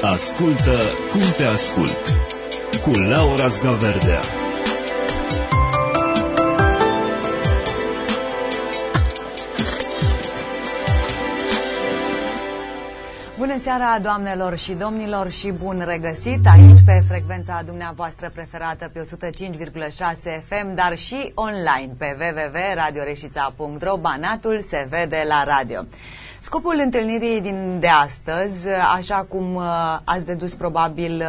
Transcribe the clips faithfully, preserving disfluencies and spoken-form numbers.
Ascultă cum te ascult cu Laura Zgaverdea. Bună seara, doamnelor și domnilor, și bun regăsit aici pe frecvența dumneavoastră preferată pe o sută cinci virgulă șase F M, dar și online pe w w w punct radio reșița punct r o. Banatul se vede la radio. Scopul întâlnirii din de astăzi, așa cum ați dedus probabil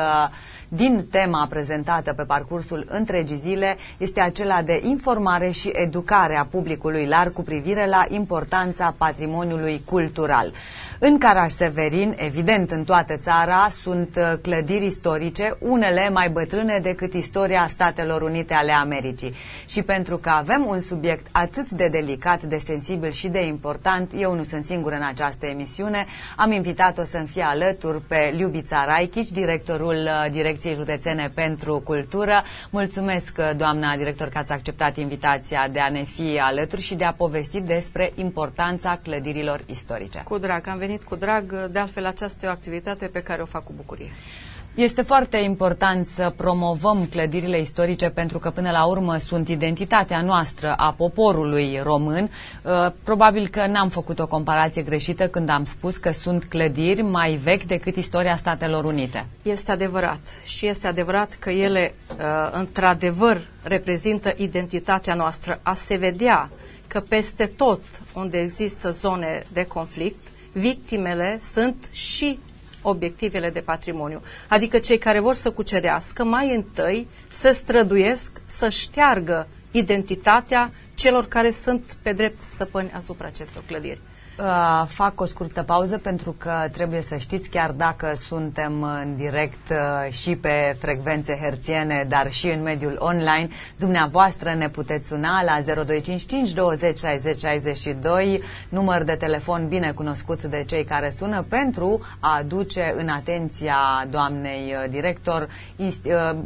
din tema prezentată pe parcursul întregii zile, este acela de informare și educare a publicului larg cu privire la importanța patrimoniului cultural. În Caraș-Severin, evident în toată țara, sunt clădiri istorice, unele mai bătrâne decât istoria Statelor Unite ale Americii. Și pentru că avem un subiect atât de delicat, de sensibil și de important, eu nu sunt singură în această emisiune, am invitat-o să-mi fie alături pe Liubița Raichici, directorul Direcției Județene pentru Cultură. Mulțumesc, doamna director, că ați acceptat invitația de a ne fi alături și de a povesti despre importanța clădirilor istorice. Cu drag, am venit cu drag, de altfel aceasta e o activitate pe care o fac cu bucurie. Este foarte important să promovăm clădirile istorice pentru că până la urmă sunt identitatea noastră a poporului român. Probabil că n-am făcut o comparație greșită când am spus că sunt clădiri mai vechi decât istoria Statelor Unite. Este adevărat și este adevărat că ele într-adevăr reprezintă identitatea noastră. A se vedea că peste tot unde există zone de conflict, victimele sunt și obiectivele de patrimoniu. Adică cei care vor să cucerească, mai întâi se străduiesc să șteargă identitatea celor care sunt pe drept stăpâni asupra acestor clădiri. Uh, fac o scurtă pauză pentru că trebuie să știți, chiar dacă suntem în direct uh, și pe frecvențe herțiene, dar și în mediul online, dumneavoastră ne puteți suna la zero doi cinci cinci douăzeci șaizeci șaizeci și doi, număr de telefon bine cunoscut de cei care sună, pentru a aduce în atenția doamnei director uh,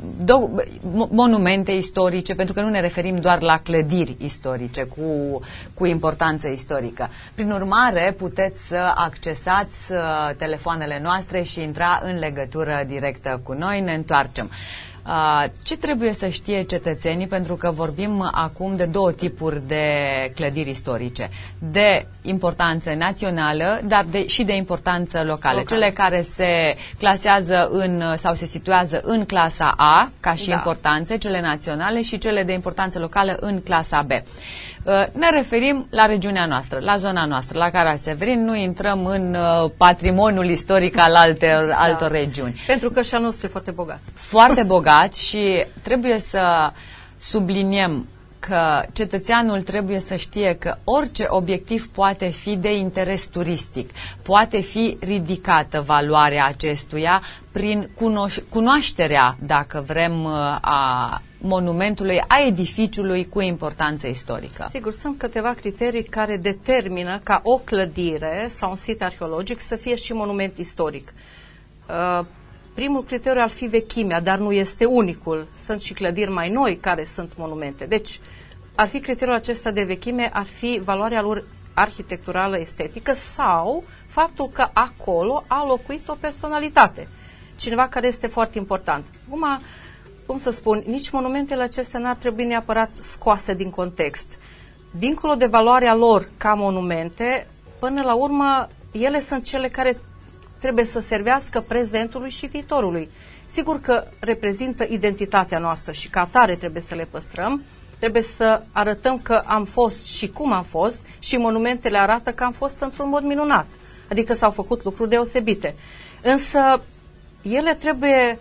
monumente istorice, pentru că nu ne referim doar la clădiri istorice cu, cu importanță istorică. Prin urmare, puteți să accesați uh, telefoanele noastre și intra în legătură directă cu noi. Ne întoarcem. Uh, ce trebuie să știe cetățenii, pentru că vorbim acum de două tipuri de clădiri istorice, de importanță națională, dar de, și de importanță locală. Local. Cele care se clasează în, sau se situează în clasa A, ca și da. importanțe, cele naționale, și cele de importanță locală în clasa B. Ne referim la regiunea noastră, la zona noastră, la Caraș-Severin, nu intrăm în uh, patrimoniul istoric al alter, da. altor regiuni. Pentru că și al nostru e foarte bogat. Foarte bogat și trebuie să subliniem că cetățeanul trebuie să știe că orice obiectiv poate fi de interes turistic, poate fi ridicată valoarea acestuia prin cunoș- cunoașterea, dacă vrem, a monumentului, a edificiului cu importanță istorică. Sigur, sunt câteva criterii care determină ca o clădire sau un sit arheologic să fie și monument istoric. Uh, primul criteriu ar fi vechimea, dar nu este unicul. Sunt și clădiri mai noi care sunt monumente. Deci, ar fi criteriul acesta de vechime, ar fi valoarea lor arhitecturală, estetică, sau faptul că acolo a locuit o personalitate. Cineva care este foarte important. Acum, cum să spun, nici monumentele acestea n-ar trebui neapărat scoase din context. Dincolo de valoarea lor ca monumente, până la urmă, ele sunt cele care trebuie să servească prezentului și viitorului. Sigur că reprezintă identitatea noastră și ca atare trebuie să le păstrăm, trebuie să arătăm că am fost și cum am fost, și monumentele arată că am fost într-un mod minunat, adică s-au făcut lucruri deosebite. Însă ele trebuie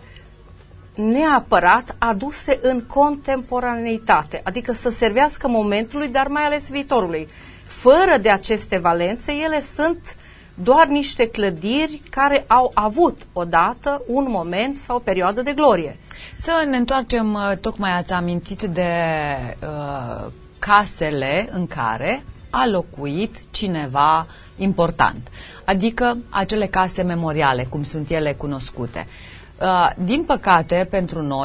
neapărat aduse în contemporaneitate, adică să servească momentului, dar mai ales viitorului. Fără de aceste valențe, ele sunt doar niște clădiri care au avut odată un moment sau o perioadă de glorie. Să ne întoarcem, tocmai ați amintit de uh, casele în care a locuit cineva important, adică acele case memoriale, cum sunt ele cunoscute. Uh, din păcate, pentru noi,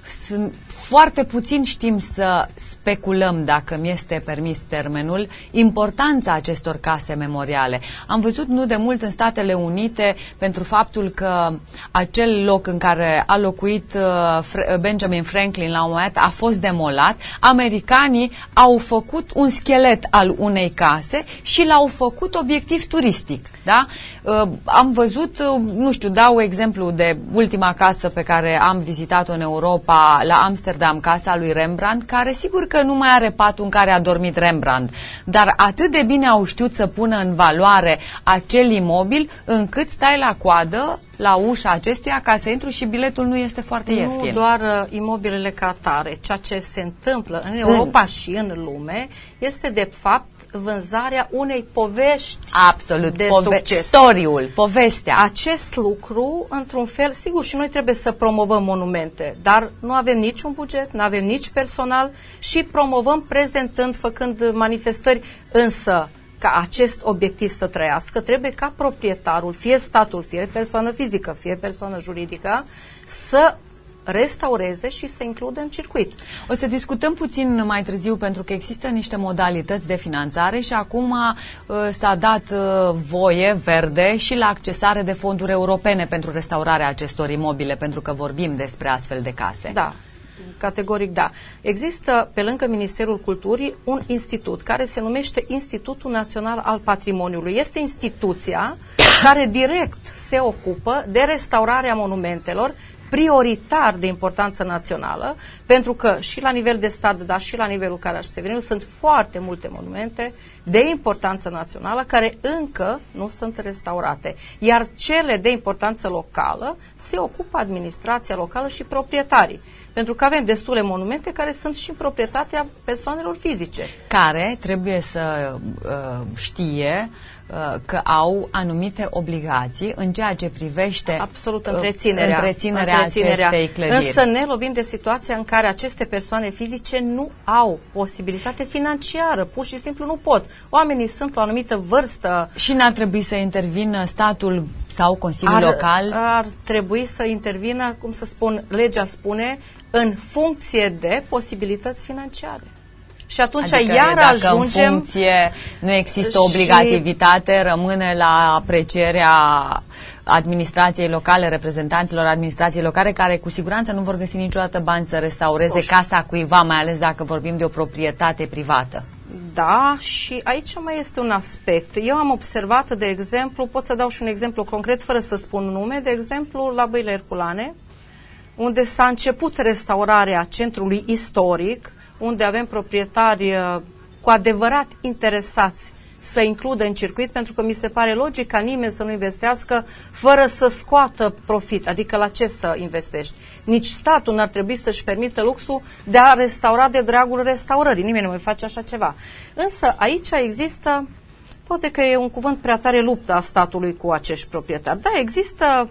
sunt foarte puțin știm să speculăm, dacă mi este permis termenul, importanța acestor case memoriale. Am văzut nu de mult în Statele Unite pentru faptul că acel loc în care a locuit uh, Benjamin Franklin la un moment dat a fost demolat. Americanii au făcut un schelet al unei case și l-au făcut obiectiv turistic. Da? Uh, am văzut, uh, nu știu, dau exemplu de ultima casă pe care am vizitat-o în Europa, la Amsterdam, casa lui Rembrandt, care sigur că nu mai are patul în care a dormit Rembrandt, dar atât de bine au știut să pună în valoare acel imobil, încât stai la coadă la ușa acestuia ca să intru și biletul nu este foarte ieftin. Nu doar uh, imobilele ca atare, ceea ce se întâmplă în Europa în... și în lume este de fapt vânzarea unei povești. Absolut, de pove- succes. Storiul, povestea. Acest lucru, într-un fel, sigur și noi trebuie să promovăm monumente, dar nu avem niciun buget, nu avem nici personal și promovăm prezentând, făcând manifestări, însă ca acest obiectiv să trăiască, trebuie ca proprietarul, fie statul, fie persoană fizică, fie persoană juridică, să restaureze și să includă în circuit. O să discutăm puțin mai târziu pentru că există niște modalități de finanțare și acum uh, s-a dat uh, voie verde și la accesare de fonduri europene pentru restaurarea acestor imobile, pentru că vorbim despre astfel de case. Da. Categoric, da. Există, pe lângă Ministerul Culturii, un institut care se numește Institutul Național al Patrimoniului. Este instituția care direct se ocupă de restaurarea monumentelor prioritar de importanță națională, pentru că și la nivel de stat, dar și la nivelul Caraș-Severinu sunt foarte multe monumente de importanță națională care încă nu sunt restaurate. Iar cele de importanță locală se ocupă administrația locală și proprietarii. Pentru că avem destule monumente care sunt și în proprietatea persoanelor fizice. Care trebuie să uh, știe uh, că au anumite obligații în ceea ce privește absolut întreținerea, întreținerea, întreținerea acestei clădiri. Însă ne lovim de situația în care aceste persoane fizice nu au posibilitate financiară, pur și simplu nu pot. Oamenii sunt la o anumită vârstă. Și n-ar trebui să intervină statul sau Consiliul ar, Local? Ar trebui să intervină, cum să spun, legea spune, în funcție de posibilități financiare. Și atunci adică iar dacă ajungem... în funcție nu există obligativitate, și... rămâne la aprecierea administrației locale, reprezentanților administrației locale, care cu siguranță nu vor găsi niciodată bani să restaureze Oș. casa cuiva, mai ales dacă vorbim de o proprietate privată. Da, și aici mai este un aspect. Eu am observat, de exemplu, pot să dau și un exemplu concret, fără să spun nume, de exemplu, la Băile Herculane, unde s-a început restaurarea centrului istoric, unde avem proprietari cu adevărat interesați să includă în circuit, pentru că mi se pare logic ca nimeni să nu investească fără să scoată profit, adică la ce să investești. Nici statul n-ar trebui să-și permită luxul de a restaura de dragul restaurării. Nimeni nu mai face așa ceva. Însă aici există, poate că e un cuvânt prea tare, lupta a statului cu acești proprietari. Da, există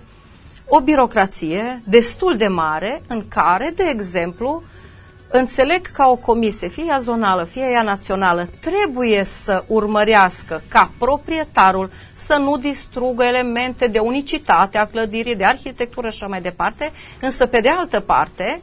o birocrație destul de mare în care, de exemplu, înțeleg ca o comisie, fie ea zonală, fie ea națională, trebuie să urmărească ca proprietarul să nu distrugă elemente de unicitate a clădirii, de arhitectură și așa mai departe, însă pe de altă parte,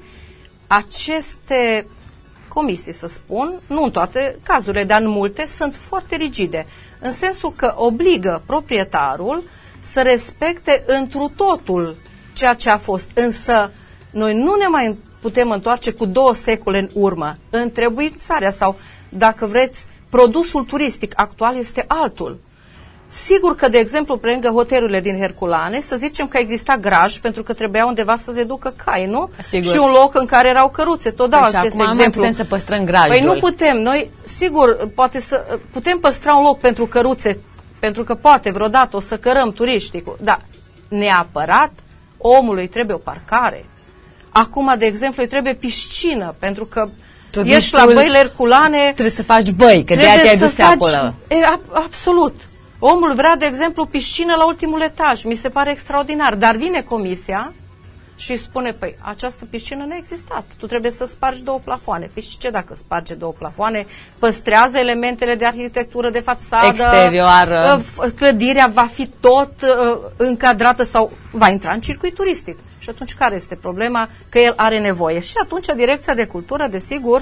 aceste comisii, să spun, nu în toate cazurile, dar în multe, sunt foarte rigide, în sensul că obligă proprietarul să respecte întru totul ceea ce a fost, însă noi nu ne mai putem întoarce cu două secole în urmă. Întrebuințarea sau, dacă vreți, produsul turistic actual este altul. Sigur că, de exemplu, pe lângă hotelurile din Herculane, să zicem că exista graj, pentru că trebuia undeva să se ducă cai, nu? Sigur. Și un loc în care erau căruțe. Tot dau păi acest acum exemplu. Mai putem să păstrăm grajul. Păi nu putem. Noi, sigur, poate să putem păstra un loc pentru căruțe, pentru că poate vreodată o să cărăm turiștii. Dar neapărat omului trebuie o parcare. Acum, de exemplu, îi trebuie piscină, pentru că turistul ești la Băile Herculane... Trebuie să faci băi, că de-aia te-ai dus acolo. E, a, absolut. Omul vrea, de exemplu, piscină la ultimul etaj. Mi se pare extraordinar. Dar vine comisia și spune, păi, această piscină nu a existat. Tu trebuie să spargi două plafoane. Păi și ce dacă sparge două plafoane? Păstrează elementele de arhitectură, de fațadă. Exterioară. Clădirea va fi tot uh, încadrată sau va intra în circuit turistic. Și atunci care este problema? Că el are nevoie. Și atunci Direcția de Cultură, desigur,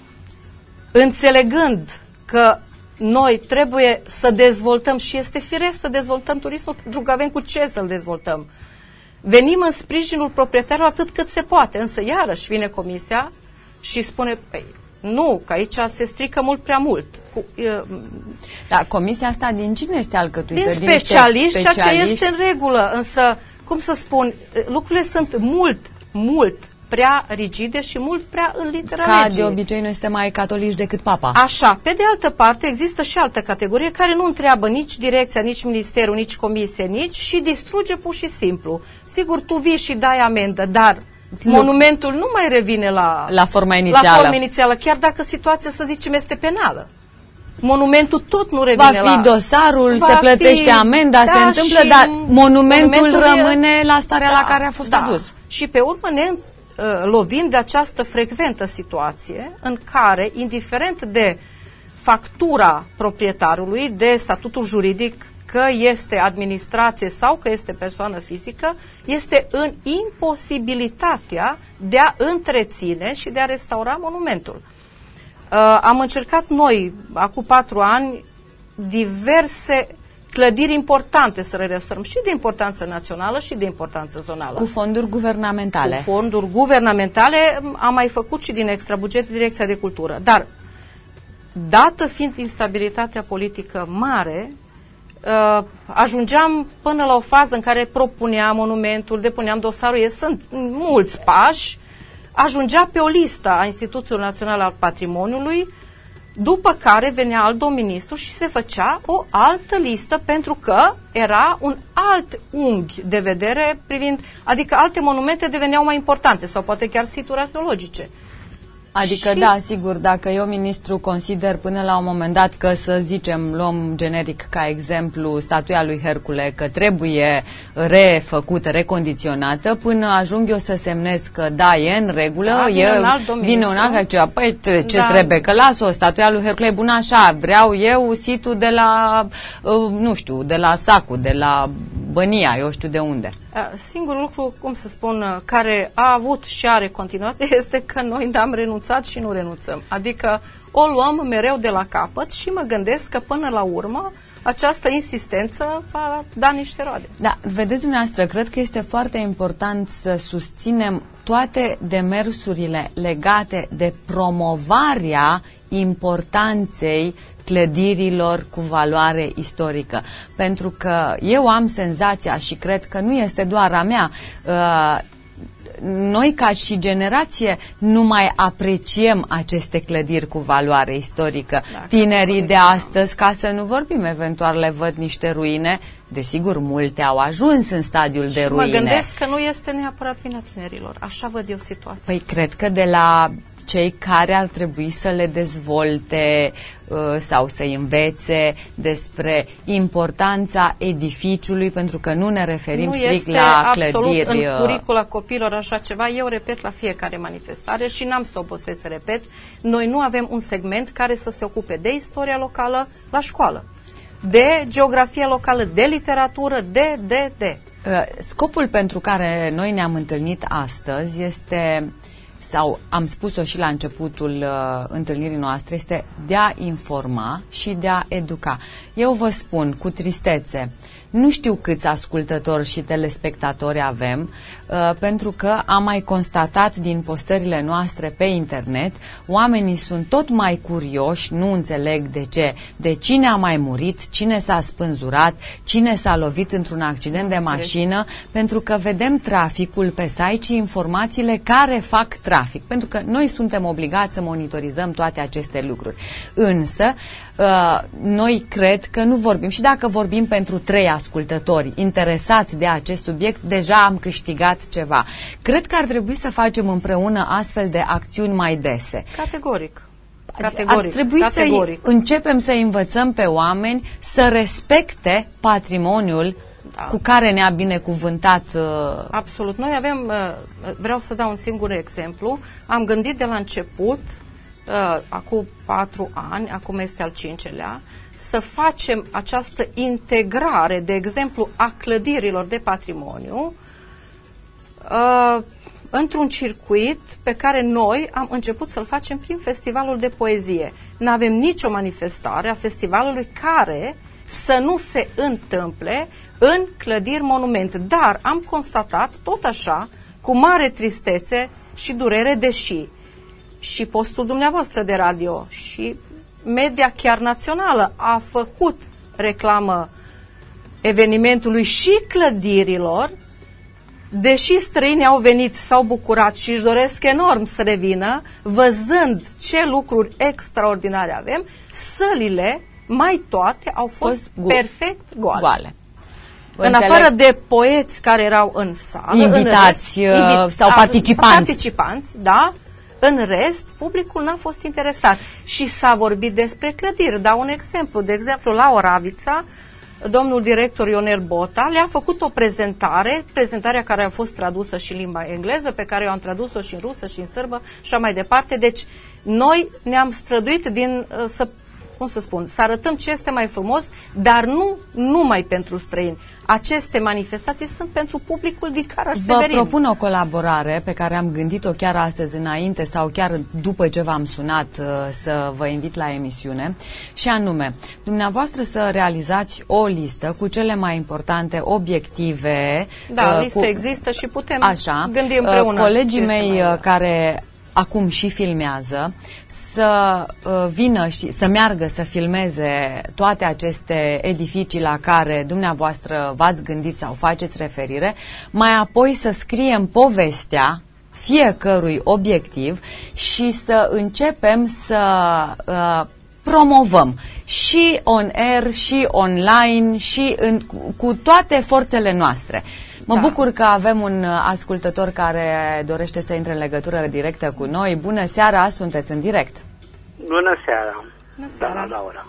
înțelegând că noi trebuie să dezvoltăm și este firesc să dezvoltăm turismul pentru că avem cu ce să-l dezvoltăm. Venim în sprijinul proprietarilor atât cât se poate, însă iarăși vine comisia și spune, păi, nu, că aici se strică mult prea mult. Cu, uh, da, comisia asta din cine este alcătuită? Din specialiști, ceea ce este în regulă, însă, cum să spun, lucrurile sunt mult, mult prea rigide și mult prea în litera Ca legii. de obicei noi suntem mai catolici decât papa. Așa, pe de altă parte există și altă categorie care nu întreabă nici direcția, nici ministerul, nici comisie, nici și distruge pur și simplu. Sigur, tu vii și dai amendă, dar nu. Monumentul nu mai revine la, la forma inițială. La forma inițială, chiar dacă situația, să zicem, este penală. Monumentul tot nu revine la... Va fi la, dosarul, se plătește fi, amenda, da, se întâmplă, dar monumentul, monumentul rămâne la starea da, la care a fost da. adus. Și pe urmă ne uh, lovim de această frecventă situație în care, indiferent de factura proprietarului, de statutul juridic, că este administrație sau că este persoană fizică, este în imposibilitatea de a întreține și de a restaura monumentul. Uh, am încercat noi, acum patru ani, diverse clădiri importante să le restaurăm, și de importanță națională și de importanță zonală. Cu fonduri guvernamentale. Cu fonduri guvernamentale am mai făcut și din extrabuget Direcția de Cultură. Dar, dată fiind instabilitatea politică mare, Uh, ajungeam până la o fază în care propuneam monumentul, depuneam dosarul, e, sunt mulți pași, ajungea pe o listă a Instituțiului Național al Patrimoniului, după care venea alt domn ministru și se făcea o altă listă pentru că era un alt unghi de vedere privind, adică alte monumente deveneau mai importante sau poate chiar situri arheologice. Adică, și... da, sigur, dacă eu, ministru, consider până la un moment dat că, să zicem, luăm generic ca exemplu statuia lui Hercule, că trebuie refăcută, recondiționată, până ajung eu să semnez că da, e în regulă, da, e, vine un alt vine un alt ceva. Păi, ce da. trebuie? Că las-o, statuia lui Hercule e bună așa, vreau eu situl de la, uh, nu știu, de la Sacu, de la Bănia, eu știu de unde. Singurul lucru, cum să spun, care a avut și are continuate este că noi am renunțat și nu renunțăm. Adică o luăm mereu de la capăt și mă gândesc că până la urmă această insistență va da niște roade. Da, vedeți dumneavoastră, cred că este foarte important să susținem toate demersurile legate de promovarea importanței clădirilor cu valoare istorică. Pentru că eu am senzația și cred că nu este doar a mea, uh, noi ca și generație nu mai apreciem aceste clădiri cu valoare istorică. Da, Tinerii de astăzi, ca să nu vorbim, eventual le văd niște ruine, desigur multe au ajuns în stadiul de și ruine. Mă gândesc că nu este neapărat vina tinerilor. Așa văd eu situația. Păi cred că de la cei care ar trebui să le dezvolte uh, sau să învețe despre importanța edificiului, pentru că nu ne referim nu strict la clădiri. Nu este absolut în curicula copiilor așa ceva. Eu repet la fiecare manifestare și n-am să obosesc să repet. Noi nu avem un segment care să se ocupe de istoria locală la școală, de geografie locală, de literatură, de, de, de. Uh, scopul pentru care noi ne-am întâlnit astăzi este, sau am spus-o și la începutul uh, întâlnirii noastre, este de a informa și de a educa. Eu vă spun cu tristețe, nu știu câți ascultători și telespectatori avem, uh, pentru că am mai constatat din postările noastre pe internet, oamenii sunt tot mai curioși, nu înțeleg de ce, de cine a mai murit, cine s-a spânzurat, cine s-a lovit într-un accident de mașină, pentru că vedem traficul pe site și informațiile care fac trafic, pentru că noi suntem obligați să monitorizăm toate aceste lucruri. Însă, Uh, noi cred că nu vorbim, și dacă vorbim pentru trei ascultători interesați de acest subiect, deja am câștigat ceva. Cred că ar trebui să facem împreună astfel de acțiuni mai dese. Categoric. Categoric. Ar trebui Categoric. să începem să învățăm pe oameni să respecte patrimoniul da. cu care ne-a binecuvântat. Uh... Absolut. Noi avem, uh, vreau să dau un singur exemplu, am gândit de la început, Uh, acum patru ani, acum este al cincelea, să facem această integrare, de exemplu, a clădirilor de patrimoniu uh, într-un circuit pe care noi am început să-l facem prin Festivalul de Poezie. Nu avem nicio manifestare a festivalului care să nu se întâmple în clădiri monument. Dar am constatat, tot așa, cu mare tristețe și durere, deși și postul dumneavoastră de radio și media chiar națională a făcut reclamă evenimentului și clădirilor, deși străinii au venit, s-au bucurat și își doresc enorm să revină, văzând ce lucruri extraordinare avem, sălile mai toate au fost, fost perfect goale. goale. În Înțeleg... afară de poeți care erau în sală, invitați în rest, invit, sau participanți. participanți, da, în rest, publicul n-a fost interesat. Și s-a vorbit despre clădiri. Dau un exemplu. De exemplu, la Oravița, domnul director Ionel Bota le-a făcut o prezentare, prezentarea care a fost tradusă și în limba engleză, pe care eu am tradus-o și în rusă și în sârbă și așa mai departe. Deci, noi ne-am străduit din, să, cum să spun, să arătăm ce este mai frumos, dar nu numai pentru străini. Aceste manifestații sunt pentru publicul din Caraș-Severin. Vă propun o colaborare pe care am gândit-o chiar astăzi înainte sau chiar după ce v-am sunat uh, să vă invit la emisiune, și anume, dumneavoastră să realizați o listă cu cele mai importante obiective. Da, uh, listă cu, există și putem așa, gândi împreună. Uh, colegii mei uh, care acum și filmează, să uh, vină și să meargă să filmeze toate aceste edificii la care dumneavoastră v-ați gândit sau faceți referire, mai apoi să scriem povestea fiecărui obiectiv și să începem să uh, promovăm și on air, și online, și în, cu, cu toate forțele noastre. Mă da. bucur că avem un ascultător care dorește să intre în legătură directă cu noi. Bună seara, sunteți în direct. Bună seara, Bună seara. doamna Laura.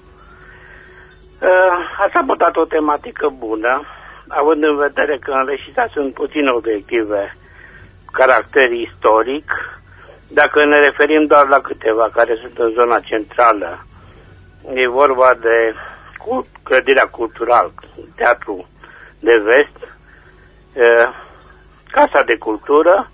Uh, ați abordat o tematică bună, având în vedere că în Reșița sunt puține obiective caracter istoric. Dacă ne referim doar la câteva care sunt în zona centrală, e vorba de clădirea culturală, Teatru de Vest, Casa de Cultură,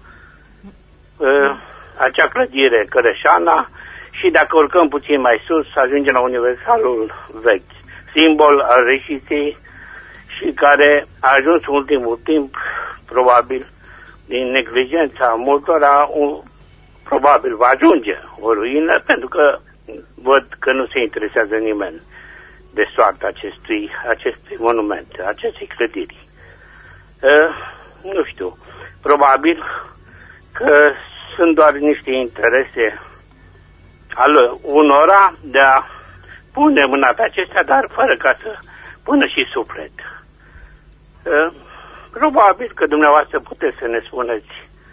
acea clădire Cărășana, și dacă urcăm puțin mai sus, ajungem la Universalul Vechi, simbol al Reșiței și care a ajuns în ultimul timp, probabil, din neglijența multora, un, probabil va ajunge o ruină, pentru că văd că nu se interesează nimeni de soarta acestui, acestui monument, acestei clădiri. Uh, nu știu, probabil că sunt doar niște interese ale unora de a pune mâna pe acestea, dar fără ca să pună și suflet. Uh, probabil că dumneavoastră puteți să ne spuneți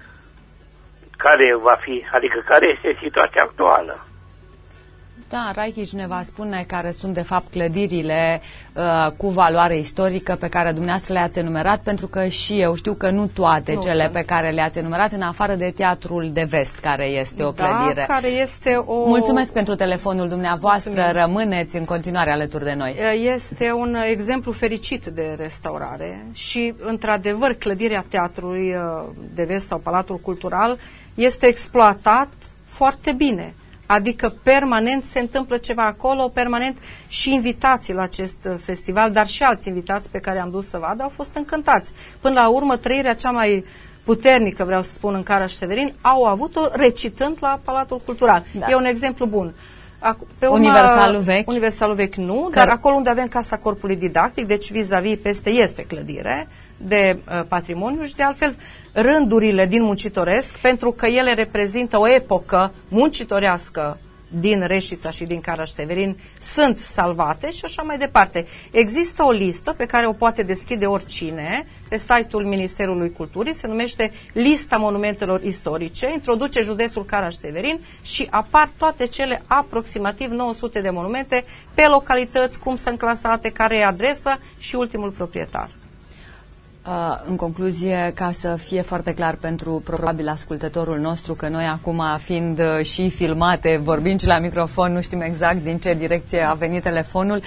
care va fi, adică care este situația actuală. Da, Raichici ne va spune care sunt de fapt clădirile uh, cu valoare istorică pe care dumneavoastră le-ați enumerat, pentru că și eu știu că nu toate nu cele sunt. pe care le-ați enumerat, în afară de Teatrul de Vest, care este o clădire. Da, care este o... Mulțumesc pentru telefonul dumneavoastră, Mulțumim. Rămâneți în continuare alături de noi. Este un exemplu fericit de restaurare și, într-adevăr, clădirea Teatrului de Vest sau Palatul Cultural este exploatat foarte bine. Adică permanent se întâmplă ceva acolo, permanent și invitații la acest festival, dar și alți invitați pe care am dus să vadă au fost încântați. Până la urmă, trăirea cea mai puternică, vreau să spun, în Caraș-Severin, au avut-o recitând la Palatul Cultural. Da. E un exemplu bun. Pe urma, Universalul Vechi? Universalul Vechi nu, Că... dar acolo unde avem Casa Corpului Didactic, deci vis-a-vis peste este clădire de uh, patrimoniu și de altfel rândurile din Muncitoresc, pentru că ele reprezintă o epocă muncitorească din Reșița și din Caraș-Severin, sunt salvate și așa mai departe. Există o listă pe care o poate deschide oricine pe site-ul Ministerului Culturii, se numește Lista Monumentelor Istorice, introduce județul Caraș-Severin și apar toate cele aproximativ nouă sute de monumente pe localități, cum sunt clasate, care e adresa și ultimul proprietar. În concluzie, ca să fie foarte clar pentru probabil ascultătorul nostru că noi acum, fiind și filmate, vorbind și la microfon, nu știm exact din ce direcție a venit telefonul,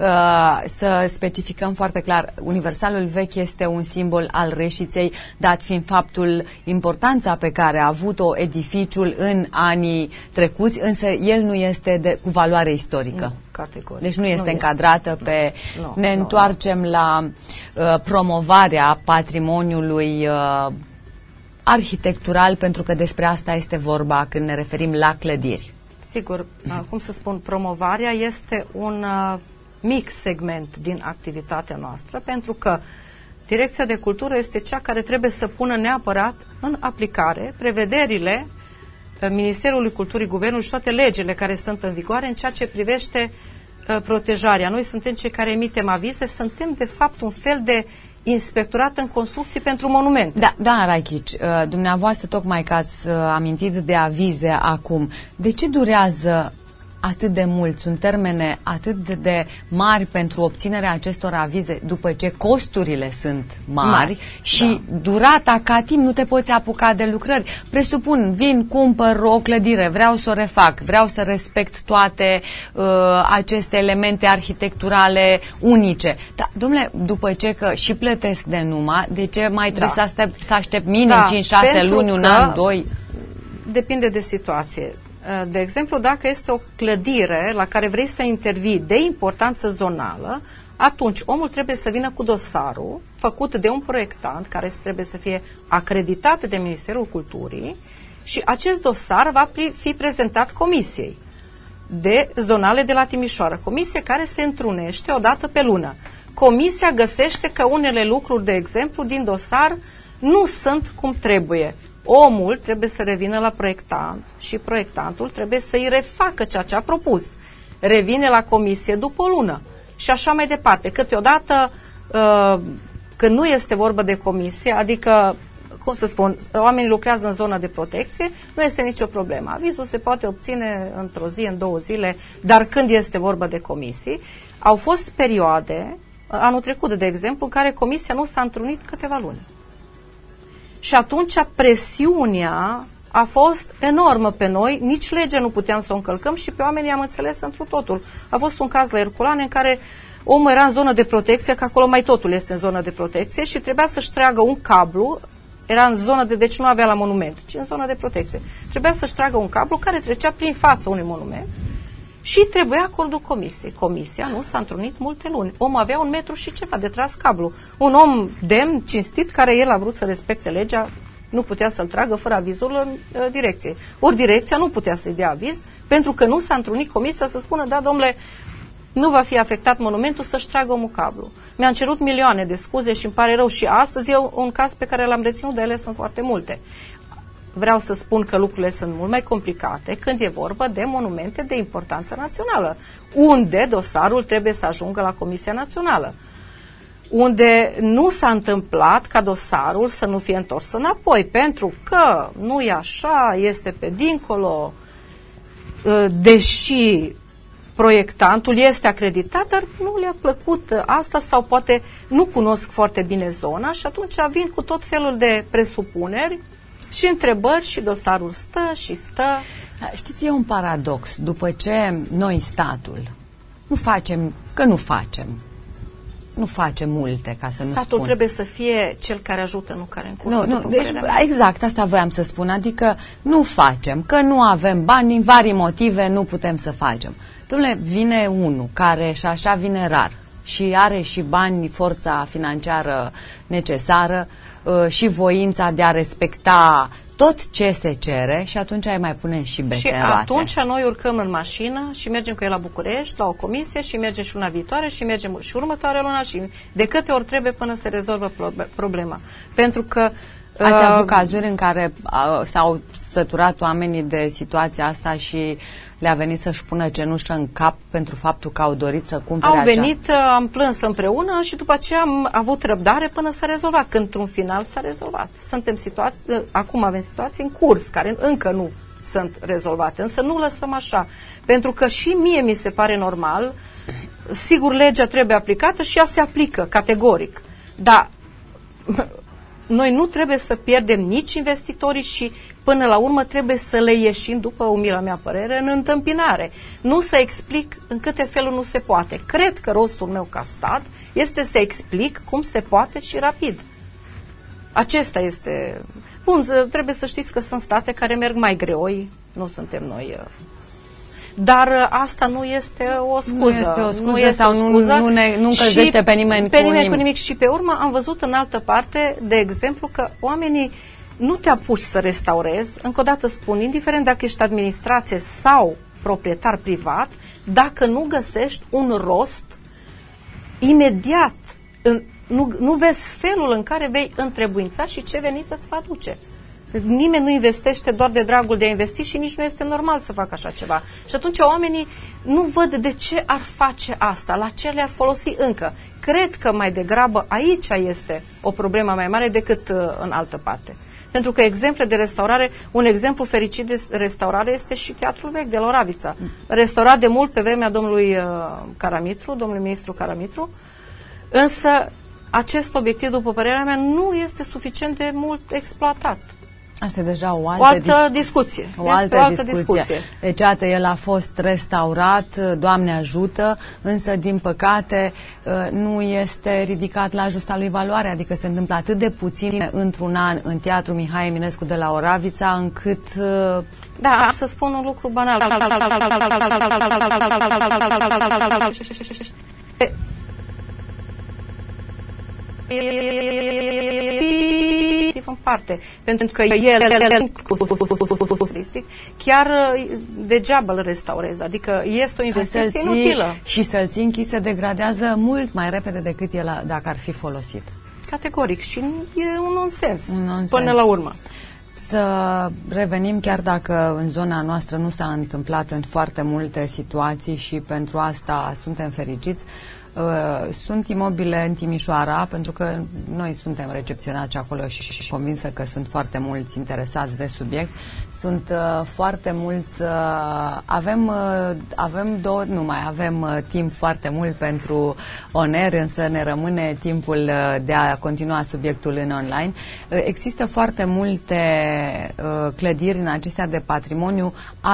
să specificăm foarte clar, Universalul vechi este un simbol al Reșiței, dat fiind faptul, importanța pe care a avut-o edificiul în anii trecuți, însă el nu este de, cu valoare istorică. Nu. Categoric. Deci nu este nu încadrată este. pe... Nu, ne nu, întoarcem nu. la uh, promovarea patrimoniului uh, arhitectural, pentru că despre asta este vorba când ne referim la clădiri. Sigur, uh, cum să spun, promovarea este un uh, mic segment din activitatea noastră, pentru că Direcția de Cultură este cea care trebuie să pună neapărat în aplicare prevederile Ministerului Culturii, Guvernul și toate legile care sunt în vigoare în ceea ce privește uh, protejarea. Noi suntem cei care emitem avize, suntem de fapt un fel de inspectorat în construcții pentru monumente. Da, da, Raichici, uh, dumneavoastră tocmai că ați uh, amintit de avize acum, de ce durează atât de mult, sunt termene atât de mari pentru obținerea acestor avize, după ce costurile sunt mari, mari și da. durata ca timp, nu te poți apuca de lucrări. Presupun, vin, cumpăr o clădire, vreau să o refac, vreau să respect toate uh, aceste elemente arhitecturale unice. Dar, domnule, după ce că și plătesc de numai, de ce mai trebuie da. să aștept, să aștept minim da, cinci șase luni, un an, doi? Depinde de situație. De exemplu, dacă este o clădire la care vrei să intervii de importanță zonală, atunci omul trebuie să vină cu dosarul făcut de un proiectant care trebuie să fie acreditat de Ministerul Culturii și acest dosar va fi prezentat comisiei de zonale de la Timișoara, comisie care se întrunește o dată pe lună. Comisia găsește că unele lucruri, de exemplu, din dosar nu sunt cum trebuie. Omul trebuie să revină la proiectant și proiectantul trebuie să-i refacă ceea ce a propus. Revine la comisie după o lună și așa mai departe. Câteodată, uh, când nu este vorba de comisie, adică, cum să spun, oamenii lucrează în zona de protecție, nu este nicio problemă. Avizul se poate obține într-o zi, în două zile, dar când este vorba de comisii, au fost perioade, anul trecut, de exemplu, în care comisia nu s-a întrunit câteva luni. Și atunci presiunea a fost enormă pe noi, nici legea nu puteam să o încălcăm și pe oamenii am înțeles întru totul. A fost un caz la Herculane în care omul era în zonă de protecție, că acolo mai totul este în zonă de protecție și trebuia să-și tragă un cablu, era în zonă de, deci nu avea la monument, ci în zonă de protecție. Trebuia să-și tragă un cablu care trecea prin fața unui monument și trebuia acordul comisiei. Comisia nu s-a întrunit multe luni. Omul avea un metru și ceva de tras cablu. Un om demn, cinstit, care el a vrut să respecte legea, nu putea să-l tragă fără avizul în uh, direcție. Ori direcția nu putea să-i dea aviz, pentru că nu s-a întrunit comisia să spună, da, domnule, nu va fi afectat monumentul, să-și tragă omul cablu. Mi-am cerut milioane de scuze și îmi pare rău și astăzi e un caz pe care l-am reținut, de ele sunt foarte multe. Vreau să spun că lucrurile sunt mult mai complicate când e vorba de monumente de importanță națională, unde dosarul trebuie să ajungă la Comisia Națională, unde nu s-a întâmplat ca dosarul să nu fie întors înapoi, pentru că nu e așa, este pe dincolo, deși proiectantul este acreditat, dar nu le-a plăcut asta sau poate nu cunosc foarte bine zona și atunci vin cu tot felul de presupuneri și întrebări și dosarul stă și stă. Știți, e un paradox. După ce noi, statul, nu facem, că nu facem, nu facem multe, ca să nu Statul spun. trebuie să fie cel care ajută, nu care încurcă. Nu, nu, deci, exact, asta voiam să spun, adică nu facem, că nu avem bani, din vari motive nu putem să facem. Dom'le, vine unul care și așa vine rar și are și bani, forța financiară necesară uh, și voința de a respecta tot ce se cere și atunci ai mai pune și bețe Și în roate. atunci noi urcăm în mașină și mergem cu el la București, la o comisie și mergem și luna viitoare și mergem și următoarea lună și de câte ori trebuie până se rezolvă problema. Pentru că Ați uh, avut cazuri în care uh, s-au săturat oamenii de situația asta și le-a venit să-și pună cenușă în cap pentru faptul că au dorit să cumpere Au acea... venit, am plâns împreună și după aceea am avut răbdare până s-a rezolvat, când într-un final s-a rezolvat. Suntem situații, acum avem situații în curs, care încă nu sunt rezolvate, însă nu lăsăm așa, pentru că și mie mi se pare normal, sigur legea trebuie aplicată și ea se aplică categoric, dar noi nu trebuie să pierdem nici investitorii și până la urmă trebuie să le ieșim, după umila mea părere, în întâmpinare. Nu să explic în câte feluri nu se poate. Cred că rostul meu ca stat este să explic cum se poate și rapid. Acesta este... Bun, trebuie să știți că sunt state care merg mai greoi, nu suntem noi... Dar asta nu este o scuză. Nu este o scuză, nu este sau o scuză nu, ne, nu încălzește pe nimeni, pe cu, nimeni nimic. cu nimic. Și pe urmă am văzut în altă parte, de exemplu, că oamenii nu te apuci să restaurezi, încă o dată spun, indiferent dacă ești administrație sau proprietar privat, dacă nu găsești un rost imediat, în, nu, nu vezi felul în care vei întrebuința și ce venit îți va duce. Nimeni nu investește doar de dragul de a investi și nici nu este normal să facă așa ceva. Și atunci oamenii nu văd de ce ar face asta, la ce le-ar folosi încă. Cred că mai degrabă aici este o problemă mai mare decât uh, în altă parte. Pentru că exemple de restaurare, un exemplu fericit de restaurare este și Teatrul Vechi de la Oravița. Restaurat de mult pe vremea domnului uh, Caramitru, domnului ministru Caramitru, însă acest obiectiv, după părerea mea, nu este suficient de mult exploatat. Asta e deja o altă, o altă dis discuție. O altă, o altă discuție. discuție. Deci, iată, el a fost restaurat, Doamne ajută, însă, din păcate, nu este ridicat la justa lui valoare, adică se întâmplă atât de puțin într-un an în Teatrul Mihai Eminescu de la Oravița, încât... Da, să spun un lucru banal. În parte, pentru că el chiar degeaba îl restaurez, adică este o investiție inutilă. Și să-l ții închis se degradează mult mai repede decât el dacă ar fi folosit. Categoric, și e un nonsens, un nonsens. Până la urmă. Să revenim, chiar dacă în zona noastră nu s-a întâmplat în foarte multe situații și pentru asta suntem fericiți. Uh, sunt imobile în Timișoara, pentru că noi suntem recepționați acolo și, și convinsă că sunt foarte mulți interesați de subiect. Sunt uh, foarte mulți, uh, avem, uh, avem două, nu mai avem uh, timp foarte mult pentru on air, însă ne rămâne timpul uh, de a continua subiectul în online. Uh, există foarte multe uh, clădiri în acestea de patrimoniu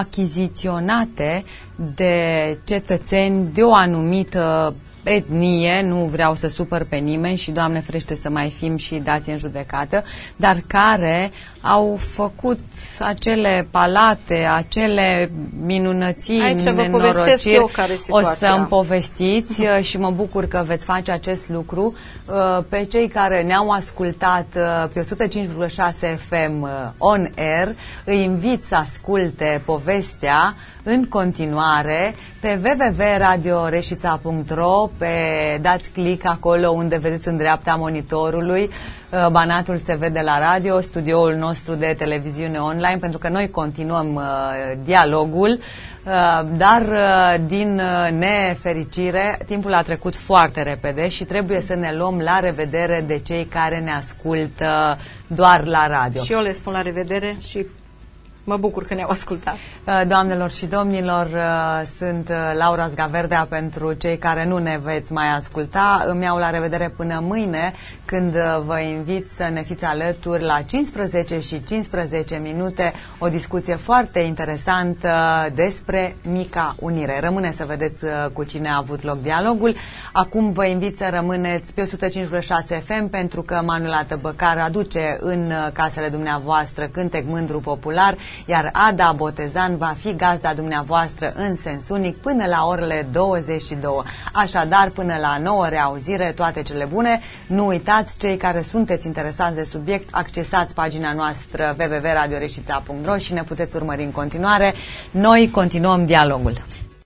achiziționate de cetățeni de o anumită etnie, nu vreau să supăr pe nimeni și Doamne ferește să mai fim și dați în judecată, dar care au făcut acele palate, acele minunății, nenorociri. O să-mi povestiți și mă bucur că veți face acest lucru. Pe cei care ne-au ascultat pe o sută cinci virgulă șase F M on air, îi invit să asculte povestea în continuare pe w w w punct radio reșița punct r o, pe dați click acolo unde vedeți în dreapta monitorului. Banatul se vede la radio, studioul nostru de televiziune online, pentru că noi continuăm uh, dialogul, uh, dar uh, din uh, nefericire timpul a trecut foarte repede și trebuie să ne luăm la revedere de cei care ne ascultă doar la radio. Și eu le spun la revedere și mă bucur că ne-au ascultat. Doamnelor și domnilor, sunt Laura Zgaverdea pentru cei care nu ne veți mai asculta. Îmi iau la revedere până mâine, când vă invit să ne fiți alături la cincisprezece și cincisprezece minute, o discuție foarte interesantă despre Mica Unire. Rămâne să vedeți cu cine a avut loc dialogul. Acum vă invit să rămâneți pe o sută cinci virgulă șase F M, pentru că Manuela Tăbăcar aduce în casele dumneavoastră cântec mândru popular, iar Ada Botezan va fi gazda dumneavoastră în sens unic până la orele douăzeci și două. Așadar, până la nouă reauzire, toate cele bune. Nu uitați, cei care sunteți interesați de subiect, accesați pagina noastră w w w punct radio reșița punct r o și ne puteți urmări în continuare. Noi continuăm dialogul.